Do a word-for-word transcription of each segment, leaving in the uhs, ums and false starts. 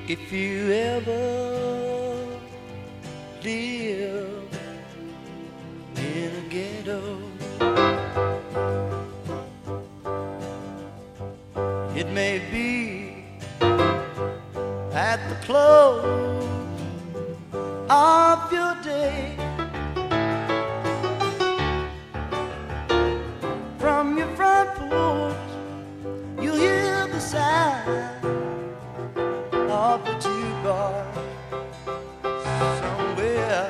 If you ever live in a ghetto, it may be at the close of your day. From your front porch, you'll hear the sound of the jukebox somewhere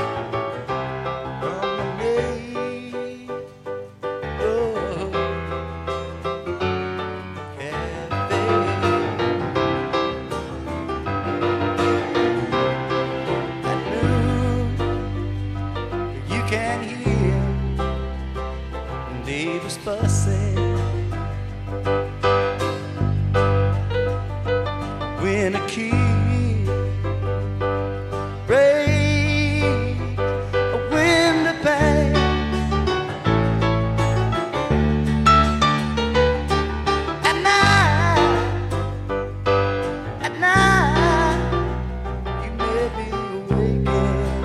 from the neighborhood cafe. At noon, you can hear neighbors fussing when a kid breaks a window pane. At night, at night, you may be awakened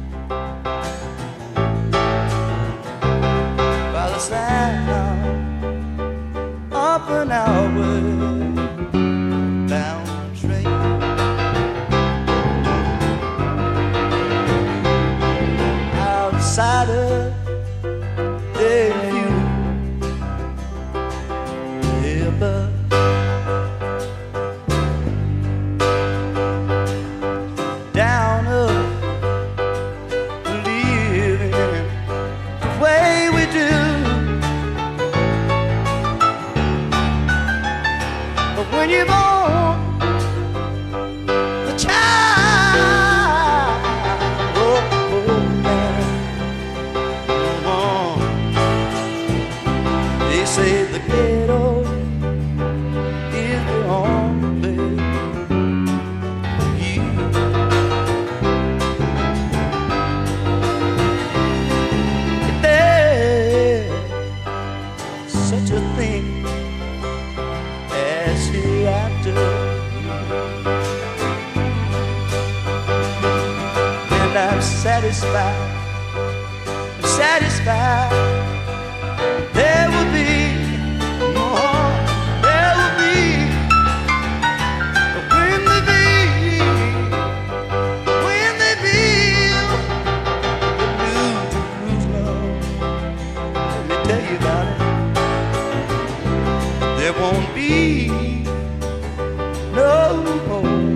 by the sound of an outward bound train. Outside of their view, yeah, but down of living the way we do. But when you're born a child, oh, oh man, oh, they say the ghetto is the home place for you. If there's such a thing as hereafter, and I'm satisfied, I'm satisfied. There will be more, there will be, but when they be, when they build the New Jerusalem, let me tell you about it. There won't be no more